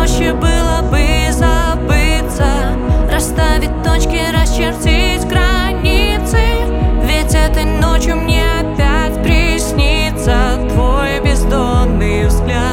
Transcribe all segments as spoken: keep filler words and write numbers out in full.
проще было бы забыться, расставить точки, расчертить границы. Ведь этой ночью мне опять приснится твой бездонный взгляд.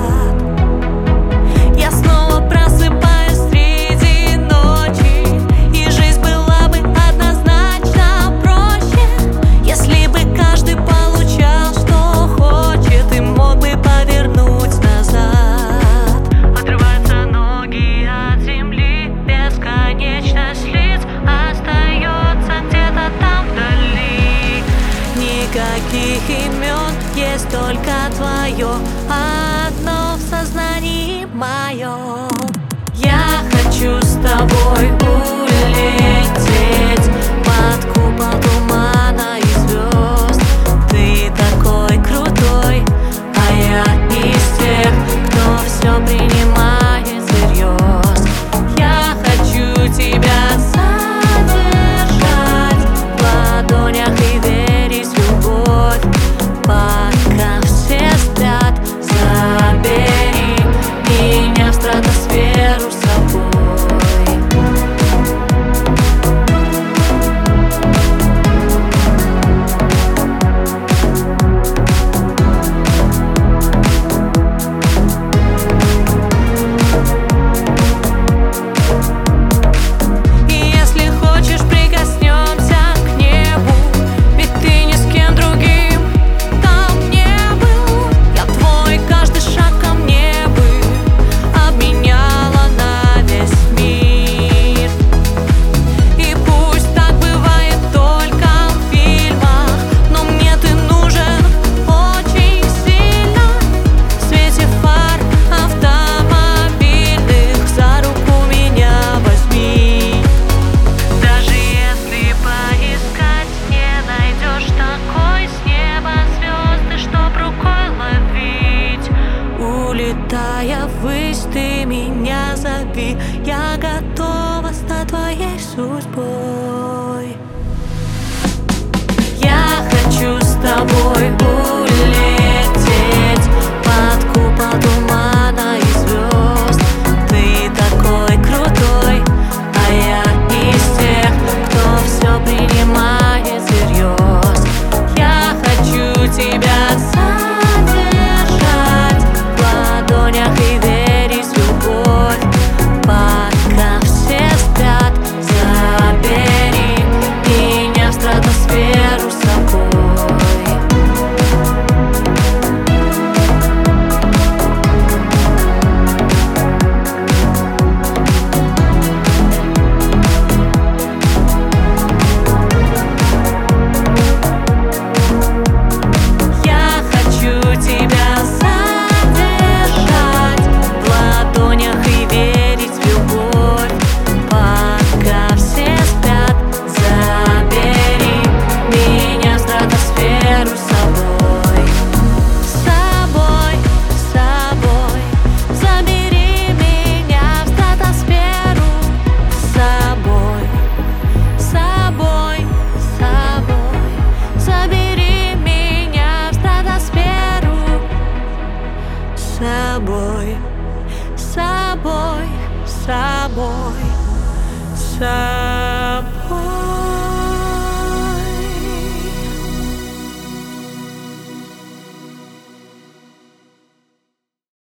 Я снова просыпаюсь среди ночи, и жизнь была бы однозначно проще, если бы каждый получал, что хочет, и мог бы повернуть назад. Отрываются ноги от земли, бесконечность лиц остается где-то там вдали. Никаких имен, есть только твое, одно в сознании моем. Я хочу с тобой улететь под купол тумана и звезд. Ты такой крутой, а я из тех, кто все принимает всерьез. Я хочу тебя задержать в ладонях и верить в любовь, пока все спят. Забери меня в стратосферу с собой. Улетая ввысь, ты меня зови, я готова стать твоей судьбой. Я хочу с тобой улететь под купол тумана и звезд. Ты такой крутой, а я из тех, кто все принимает всерьез. Я хочу тебя задержать в ладонях и верить в любовь, пока все спят. Забери меня в стратосферу с собой. Я хочу тебя задержать в ладонях и верить в любовь, пока все спят. Забери меня в стратосферу с собой. С собой, с собой. Забери меня в стратосферу с собой. С собой, с собой. Забери меня в стратосферу с собой, с собой, с собой, с собой.